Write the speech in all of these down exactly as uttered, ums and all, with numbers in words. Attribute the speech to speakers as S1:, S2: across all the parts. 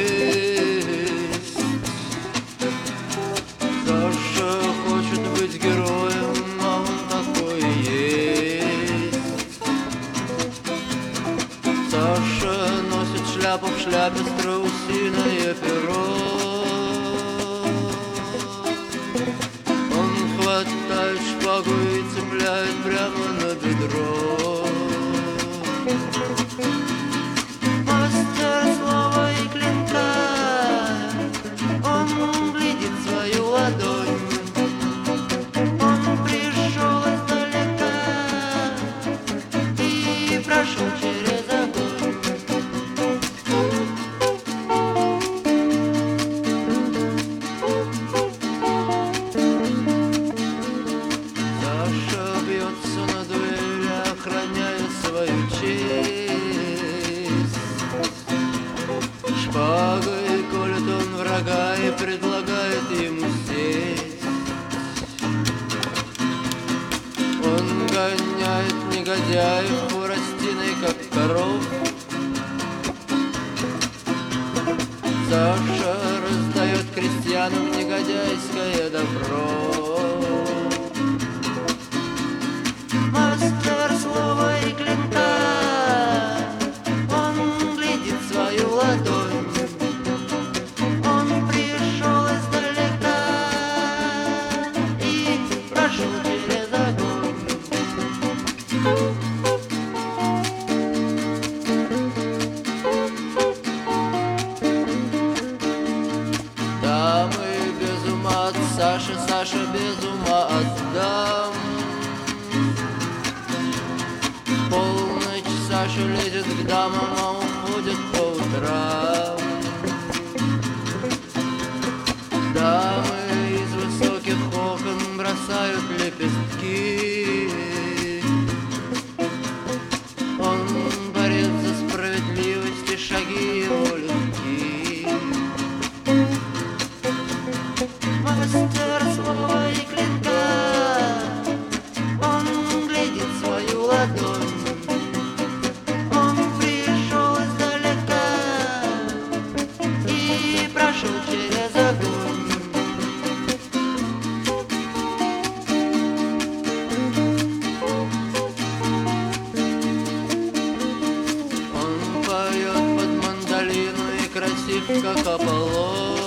S1: Саша хочет быть героем, а он такой и есть. Саша носит шляпу в шляпе, страусиное перо. Он хватает шпагу и цепляет прямо на бедро. Мастер слова и клинка, он глядит свою ладонь. Он пришел издалека и прошел через огонь. Саша бьется на дуэли, охраняя свою честь. Шпагой колет он врага и предлагает ему сесть. Он гоняет негодяев хворостиной, как коров. Саша раздает крестьянам негодяйское добро. Мастер слова и клинка, он глядит свою ладонь. Он пришел издалека и прошел через огонь. Дамы без ума от Саши, Саша без ума от дам. Полночь Саша лезет к дамам, а уходит по утрам. Дамы из высоких окон бросают лепестки. Он борец за справедливость, и шаги его легки. Мастер слова и клинка, он глядит свою ладонь. Он пришел издалека и прошел через огонь. Он поет под мандолину и красив, как Аполлон.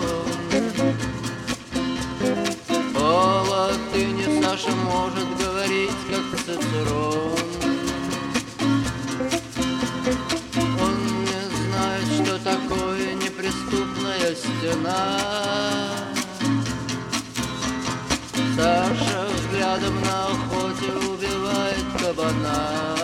S1: По латыни Саша может говорить, как Цицерон. Он не знает, что такое неприступная стена. Саша взглядом на охоте убивает кабана.